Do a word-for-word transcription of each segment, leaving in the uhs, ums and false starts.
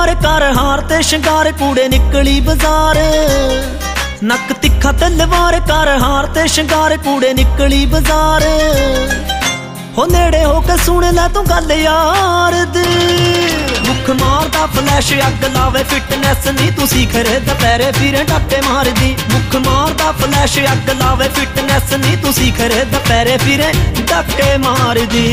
ਤਲਵਾਰ ਕਰ ਹਾਰ ਤੇ ਸ਼ਿੰਗਾਰ ਕੂੜੇ ਨਿਕਲੀ ਬਾਜ਼ਾਰ। ਨੱਕ ਤਿੱਖਾ ਤਲਵਾਰ ਕਰ ਹਾਰ ਤੇ ਸ਼ਿੰਗਾਰ ਕੂੜੇ ਨਿਕਲੀ ਬਾਜ਼ਾਰ। ਹੋ ਨੇੜੇ ਹੋ ਕੇ ਸੁਣ ਲੈ ਤੂੰ ਗੱਲ ਯਾਰ ਦੀ। ਮੁੱਖ ਮਾਰਦਾ ਫਲੈਸ਼ ਅੱਗ ਲਾਵੇ ਫਿਟਨੈਸ ਨੀ ਤੁਸੀਂ ਖਰੇ ਦੁਪਹਿਰੇ ਫਿਰੇ ਡਾਕੇ ਮਾਰਦੀ। ਮੁੱਖ ਮਾਰਦਾ ਫਲੈਸ਼ ਅੱਗ ਲਾਵੇ ਫਿਟਨੈਸ ਨੀ ਤੁਸੀਂ ਖਰੇ ਦੁਪਹਿਰੇ ਫਿਰੇ ਡਾਕੇ ਮਾਰਦੀ।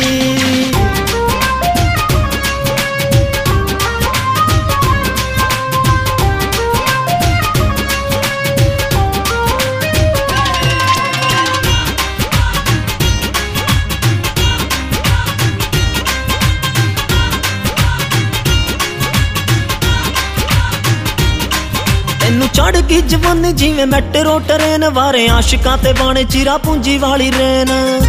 ਤੈਨੂੰ ਚੜ ਗਈ ਜਵਾਨੀ ਜਿਵੇਂ ਮੈਟਰੋ ਟਰੇਨ ਵਾਰੇ ਆਸ਼ਿਕਾਂ ਤੇ ਬਾਣੇ ਚੀਰਾ ਪੂੰਜੀ ਵਾਲੀ ਰੇਨ।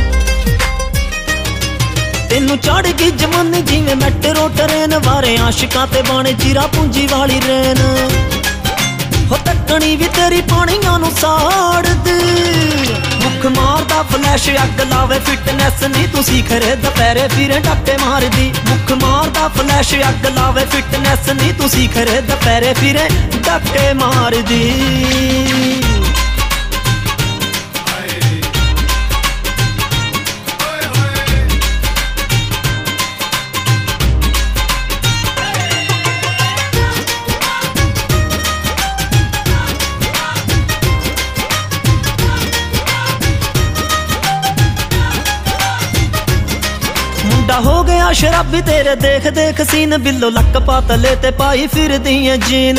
ਤੈਨੂੰ ਚੜ ਗਈ ਜਵਾਨੀ ਜਿਵੇਂ ਮੈਟਰੋ ਟਰੇਨ ਵਾਰੇ ਆਸ਼ਿਕਾਂ ਤੇ ਬਾਣੇ ਚੀਰਾ ਪੂੰਜੀ ਵਾਲੀ ਰੇਨ। ਹੋ ਤੱਕਣੀ ਵੀ ਤੇਰੀ ਪਾਣੀਆਂ ਨੂੰ ਸਾੜਦੀ। ਮੁੱਖ ਮਾਰਦਾ ਫਲੈਸ਼ ਅੱਗ ਲਾਵੇ ਫਿਟਨੈਸ ਨੀ ਤੁਸੀਂ ਖਰੇ ਦੁਪਹਿਰੇ ਫਿਰੇ ਡਾਕੇ ਮਾਰਦੀ। ਮੁੱਖ ਮਾਰਦਾ ਫਲੈਸ਼ ਅੱਗ ਲਾਵੇ ਫਿਟਨੈਸ ਨੀ ਤੁਸੀਂ ਖਰੇ ਦੁਪਹਿਰੇ ਫਿਰੇ ਡਾਕੇ ਮਾਰਦੀ। ਮੁੰਡਾ ਹੋ ਗਿਆ ਸ਼ਰਾਬੀ ਤੇਰੇ ਦੇਖ ਦੇਖ ਸੀਨ ਬਿੱਲੋ ਲੱਕ ਪਾਤਲੇ ਤੇ ਪਾਈ ਫਿਰਦੀਆਂ ਜੀਨ।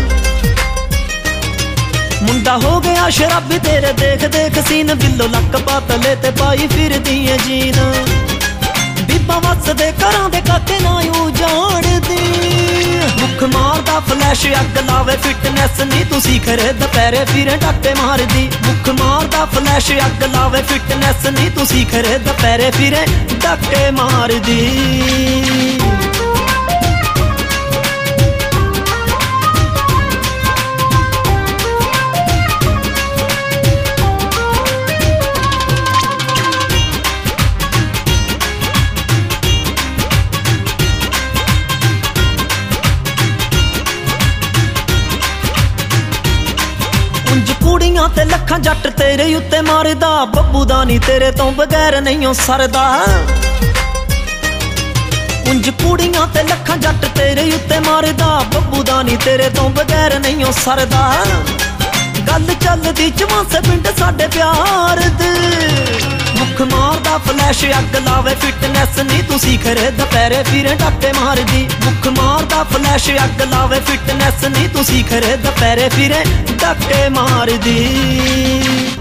ਮੁੰਡਾ ਹੋ ਗਿਆ ਸ਼ਰਾਬੀ ਤੇਰੇ ਦੇਖ ਦੇਖ ਸੀਨ ਬਿੱਲੋ ਲੱਕ ਪਾਤਲੇ ਤੇ ਪਾਈ ਫਿਰਦੀਆਂ ਜੀਨ। ਬੀਬਾ ਵੱਸਦੇ ਘਰਾਂ ਦੇ ਕਾਤੇ ਨਾ ਉਜਾੜਦੀ। ਮੁੱਖ ਮਾਰਦਾ ਫਲੈਸ਼ ਅੱਗ ਲਾਵੇ ਫਿਟਨੈਸ ਨੀ ਤੁਸੀਂ ਖਰੇ ਦੁਪਹਿਰੇ ਫਿਰੇ ਡਾਕੇ ਮਾਰਦੀ। ਮੁੱਖ ਮਾਰਦਾ ਫਲੈਸ਼ ਅੱਗ ਲਾਵੇ ਫਿਟਨੈਸ ਨੀ ਤੁਸੀਂ ਖਰੇ ਦੁਪਹਿਰੇ ਫਿਰੇ ਡਾਕੇ ਮਾਰਦੀ। ਉਂਝ ਕੁੜੀਆਂ ਤੇ ਲੱਖਾਂ ਜੱਟ ਤੇਰੇ ਉੱਤੇ ਮਾਰਦਾ। ਬੱਬੂ ਦਾ ਨੀ ਤੇਰੇ ਤੋਂ ਬਗੈਰ ਨਹੀਂਓ ਸਰਦਾ। ਉਂਝ ਕੁੜੀਆਂ ਤੇ ਲੱਖਾਂ ਜੱਟ ਤੇਰੇ ਉੱਤੇ ਮਾਰਦਾ। ਬੱਬੂ ਦਾ ਨੀ ਤੇਰੇ ਤੋਂ ਬਗੈਰ ਨਹੀਂਓ ਸਰਦਾ। ਗੱਲ ਚੱਲਦੀ ਚਵਾਂਸੇ ਪਿੰਡ ਸਾਡੇ ਪਿਆਰ ਦੇ। ਮੁੱਖ ਮਾਰਦਾ ਫਲੈਸ਼ ਅੱਗ ਲਾਵੇ ਫਿਟਨੈਸ ਨੀ ਤੁਸੀਂ ਖਰੇ ਦੁਪਹਿਰੇ ਫਿਰੇ ਡਾਕੇ ਮਾਰਦੀ। ਮੁੱਖ ਮਾਰਦਾ ਫਲੈਸ਼ ਅੱਗ ਲਾਵੇ ਫਿਟਨੈਸ ਨੀ ਤੁਸੀਂ ਖਰੇ ਦੁਪਹਿਰੇ ਫਿਰੇ ਡਾਕੇ ਮਾਰਦੀ।